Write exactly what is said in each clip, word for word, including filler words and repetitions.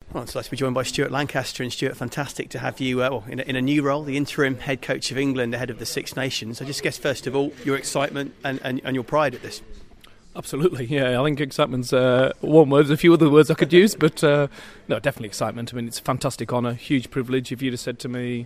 Well, it's nice to be joined by Stuart Lancaster. And Stuart, fantastic to have you uh, well, in, a, in a new role, the interim head coach of England, ahead of the Six Nations. I just guess, first of all, your excitement and, and, and your pride at this. Absolutely, yeah. I think excitement's uh, one word. There's a few other words I could use, but uh, no, definitely excitement. I mean, it's a fantastic honour, huge privilege. If you'd have said to me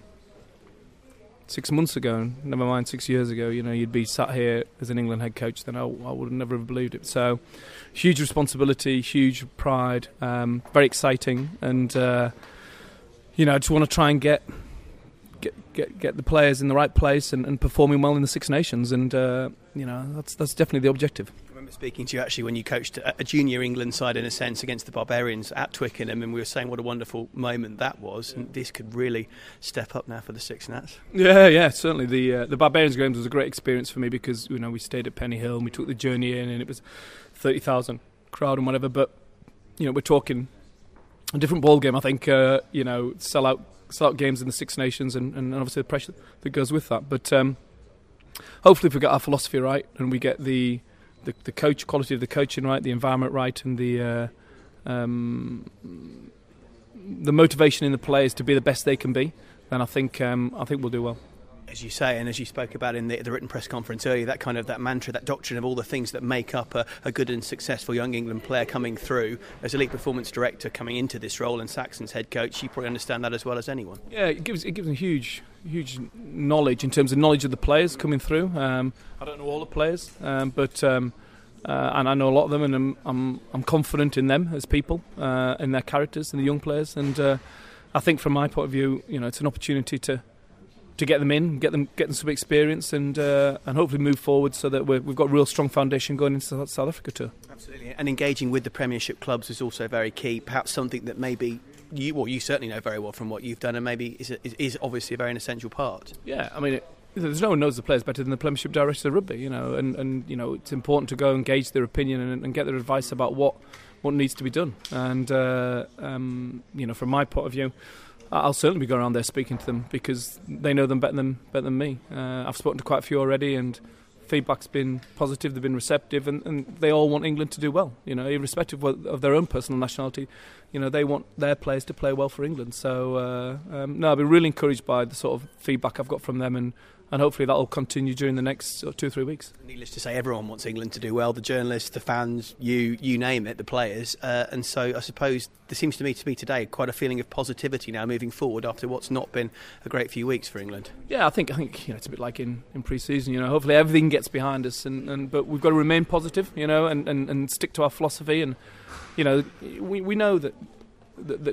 six months ago, never mind six years ago, you know, you'd be sat here as an England head coach, then I, I would have never have believed it. So, huge responsibility, huge pride, um, very exciting, and uh, you know, I just want to try and get get get, get the players in the right place and, and performing well in the Six Nations, and uh, you know, that's that's definitely the objective. I remember speaking to you actually when you coached a junior England side, in a sense, against the Barbarians at Twickenham, and we were saying what a wonderful moment that was, and this could really step up now for the Six Nats. Yeah, yeah, certainly. The uh, the Barbarians games was a great experience for me because, you know, we stayed at Penny Hill and we took the journey in, and it was thirty thousand crowd and whatever. But you know, we're talking a different ball game. I think uh, you know, sell out sell out games in the Six Nations, and, and obviously the pressure that goes with that. But um, hopefully, if we get our philosophy right and we get the The, the coach quality of the coaching right, the environment right, and the uh, um, the motivation in the players to be the best they can be, then I think um, I think we'll do well. As you say, and as you spoke about in the, the written press conference earlier, that kind of that mantra, that doctrine of all the things that make up a, a good and successful young England player coming through. As elite performance director coming into this role and Saxon's head coach, you probably understand that as well as anyone. Yeah, it gives it gives them huge huge knowledge in terms of knowledge of the players coming through. Um, I don't know all the players, um, but um, uh, and I know a lot of them, and I'm I'm, I'm confident in them as people, uh, in their characters, and the young players. And uh, I think from my point of view, you know, it's an opportunity to. to get them in, get them get them some experience, and uh, and hopefully move forward so that we're, we've got a real strong foundation going into the South Africa tour. Absolutely, and engaging with the Premiership clubs is also very key. Perhaps something that maybe you, well, you certainly know very well from what you've done, and maybe is is, is obviously a very essential part. Yeah, I mean, it, there's no one knows the players better than the Premiership directors of rugby, you know, and, and you know, it's important to go and gauge their opinion and, and get their advice about what what needs to be done. And uh, um, you know, from my point of view, I'll certainly be going around there speaking to them because they know them better than better than me. Uh, I've spoken to quite a few already, and feedback's been positive. They've been receptive, and, and they all want England to do well. You know, irrespective of, of their own personal nationality, you know, they want their players to play well for England. So, uh, um, no, I've been really encouraged by the sort of feedback I've got from them, and. And hopefully that will continue during the next uh, two or three weeks. Needless to say, everyone wants England to do well. The journalists, the fans, you you name it, the players. Uh, and so I suppose there seems to me to be today quite a feeling of positivity now moving forward after what's not been a great few weeks for England. Yeah, I think I think you know, it's a bit like in, in pre-season. You know, hopefully everything gets behind us, and, and but we've got to remain positive. You know, and, and, and stick to our philosophy. And you know, we we know that. That,